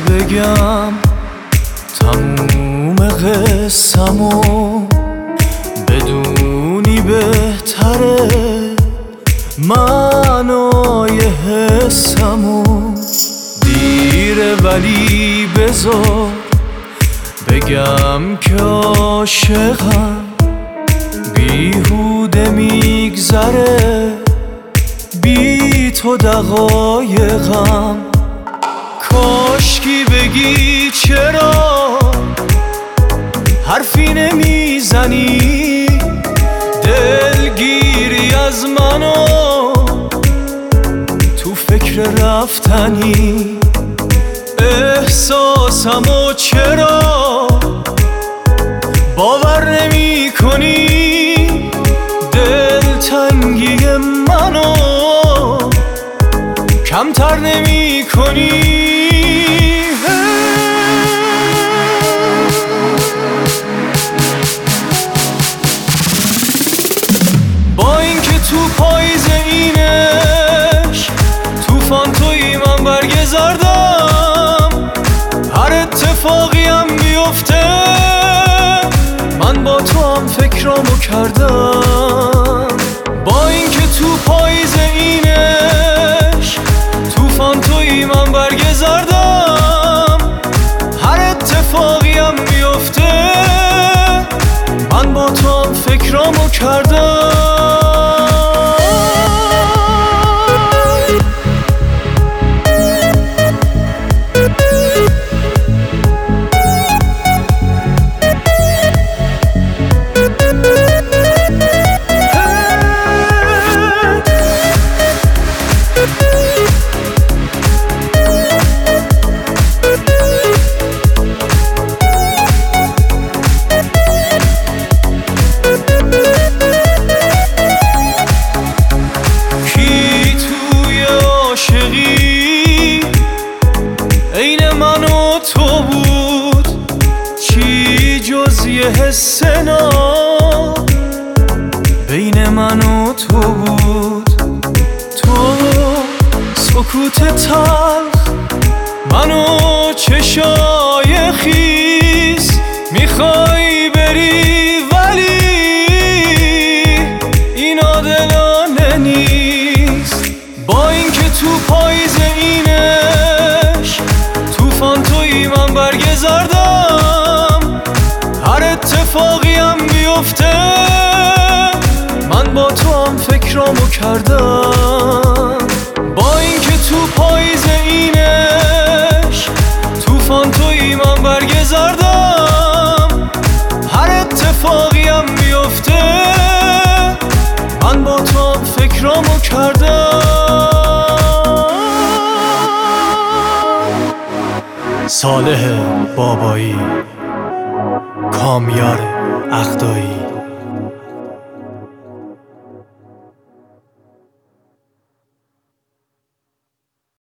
بگم تموم قصه‌مو بدونی بهتره معنای حسمو. دیره ولی بذار بگم که عاشقم، بیهوده میگذره بی تو دقایقم. کاشکی بگی چرا حرفی نمیزنی، دلگیری از منو تو فکر رفتنی. احساسمو چرا باور نمی کنی، دلتنگی منو کمتر نمی کنی. با اینکه تو پاییز اینش طوفان تویی من برگ زردم، هر اتفاقی هم بیفته من با تو هم فکرامو کردم. با اینکه تو پاییز اینش طوفان تویی من برگ زردم، هر اتفاقی هم بیفته من با تو هم فکرامو کردم. عین من و تو بود چی جز یه حس ناب بین من و تو بود. تو سکوت تلخ منو چشای خیس میخوای بری ولی این عادلانه نیست. با اینکه تو پاییز اینش طوفان تویی من برگ زردم، هر اتفاقی هم بیفته من با تو هم فکرامو کردم. با اینکه تو پاییز اینش طوفان تویی من برگ زردم، هر اتفاقی هم بیفته من با تو هم فکرامو کردم. صالح بابایی، کامیار اخدایی.